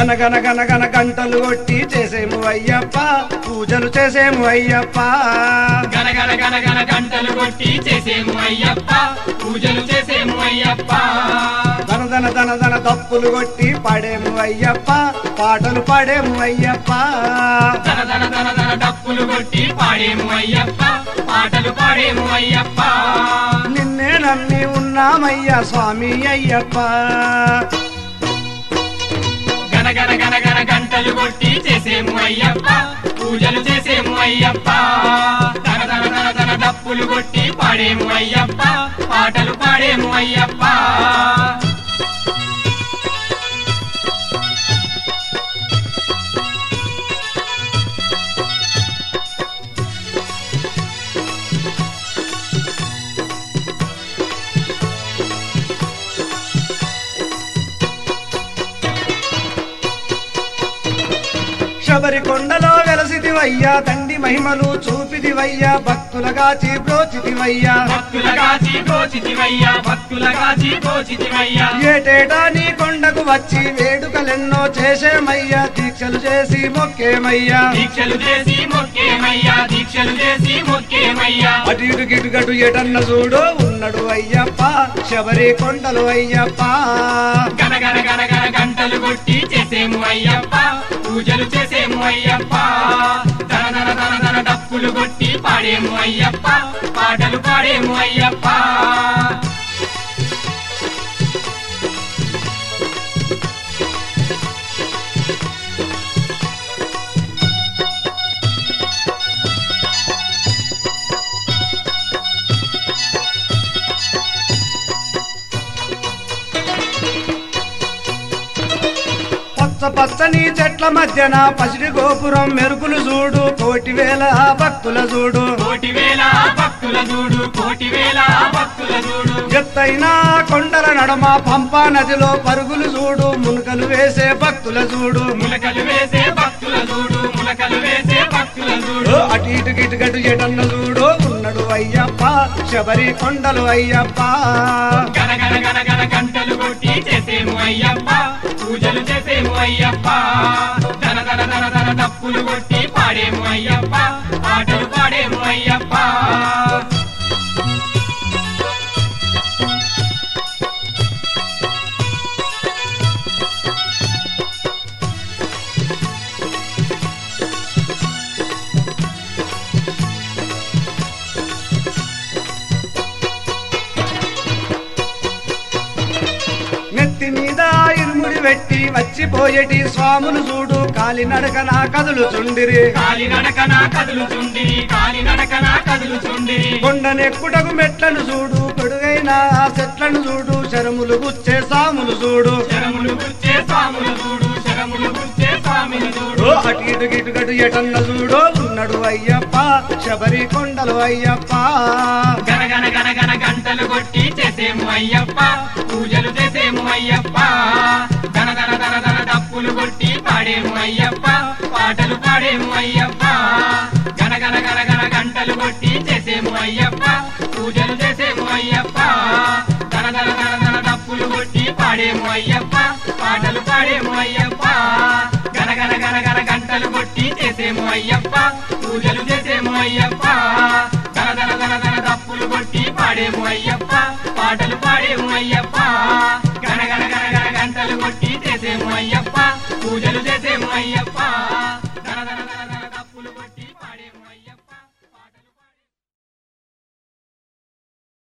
గనగన గనగన గంటలు కొట్టి చేసేము అయ్యప్ప పూజలు చేసేము అయ్యప్ప గనగన గనగన గంటలు కొట్టి చేసేము అయ్యప్ప పూజలు చేసేము అయ్యప్ప దన దన దన దప్పులు కొట్టి పాడేము అయ్యప్ప పాటలు పాడేము అయ్యప్ప దన దన దన దన డప్పులు కొట్టి పాడేము అయ్యప్ప పాటలు పాడేము అయ్యప్ప నిన్నే నమ్మి ఉన్నామయ్యా స్వామి అయ్యప్ప గనగన గనగన గంటలు కొట్టి చేసేము అయ్యప్ప పూజలు చేసేము అయ్యప్ప దన దన దన దన డప్పులు కొట్టి పాడేము అయ్యప్ప పాటలు పాడేము అయ్యప్ప శబరి కొండలో వెలసిదివయ్యా తండ్రి మహిమలు చూపిదివయ్యా భక్తులగాచి బ్రోచితివయ్యా భక్తులగాచి బ్రోచితివయ్యా భక్తులగాచి బ్రోచితివయ్యా ఏటేటా నీ కొండకు వచ్చి వేడుకలెన్నో చేసేమయ్యా దీక్షలు చేసి మొక్కేమయ్యా దీక్షలు చేసి మొక్కేమయ్యా దీక్షలు చేసి మొక్కేమయ్యా అటు ఇటు గిటుగటు ఎటన్న చూడు ఉన్నడు అయ్యప్ప శబరి కొండలు అయ్యప్ప గనగన గనగన గంటలు కొట్టి చేసేము అయ్యప్ప పూజలు చేసేము అయ్యప్ప దన దన దన దన డప్పులు కొట్టి పాడేము అయ్యప్ప పాటలు పాడేము అయ్యప్ప పచ్చని చెట్ల మధ్యన పసిడి గోపురం మెరుపులు చూడు కోటి వేల భక్తుల చూడు కోటి వేల భక్తుల చూడు కోటి వేల భక్తుల చూడు ఎత్తైన కొండల నడమ పంపా నదిలో పరుగులు చూడు మునకలు వేసే భక్తుల చూడు ములకలు వేసే భక్తుల చూడు ములకలు వేసే భక్తుల చూడు అటు ఇటు గిటుగటు ఎటన్న చూడు ఉన్నడు అయ్యప్ప శబరి కొండలు అయ్యప్ప గనగన గనగన గంటలు కొట్టి చేసేము అయ్యప్ప పూజలు చేసేము అయ్యప్ప దన దన దన దన డప్పులు కొట్టి పాడేము అయ్యప్ప పాటలు పాడేము అయ్యప్ప నెత్తి మీద ఇరుముడి పెట్టి వచ్చిపోయేటి స్వాములు చూడు కాలి నడకన కదులుచుండిరి కాలి నడకన కదులుచుండిరి కాలి నడకన కదులుచుండిరి కొండనెక్కుటకు మెట్లను చూడు పొడుగైన చెట్లను చూడు శరములు గుచ్చే సాములు చూడు శరములు గుచ్చే స్వాములు చూడు శరములు గుచ్చే స్వామిని చూడు అటు ఇటు గిటుగటు ఎటన్న చూడు ఉన్నడు అయ్యప్ప శబరి కొండలు అయ్యప్ప గనగన గనగన గంటలు కొట్టి చేసేము అయ్యప్ప పూజలు చేసేము అయ్యప్ప దన దన దన దన డప్పులు కొట్టి పాడేము అయ్యప్ప పాటలు పాడేము అయ్యప్ప గనగన గనగన గంటలు కొట్టి చేసేము అయ్యప్ప పూజలు చేసేము అయ్యప్ప దన దన దన దన డప్పులు కొట్టి పాడేము అయ్యప్ప పాటలు పాడేము అయ్యప్ప గనగన గనగన గంటలు కొట్టి చేసేము అయ్యప్ప పూజలు చేసేము అయ్యప్ప దన దన దన దన డప్పులు కొట్టి పాడేము అయ్యప్ప పాటలు పాడేము అయ్యప్ప గనగన గనగన గంటలు కొట్టి చేసేము అయ్యప్ప పూజలు చేసేము అయ్యప్ప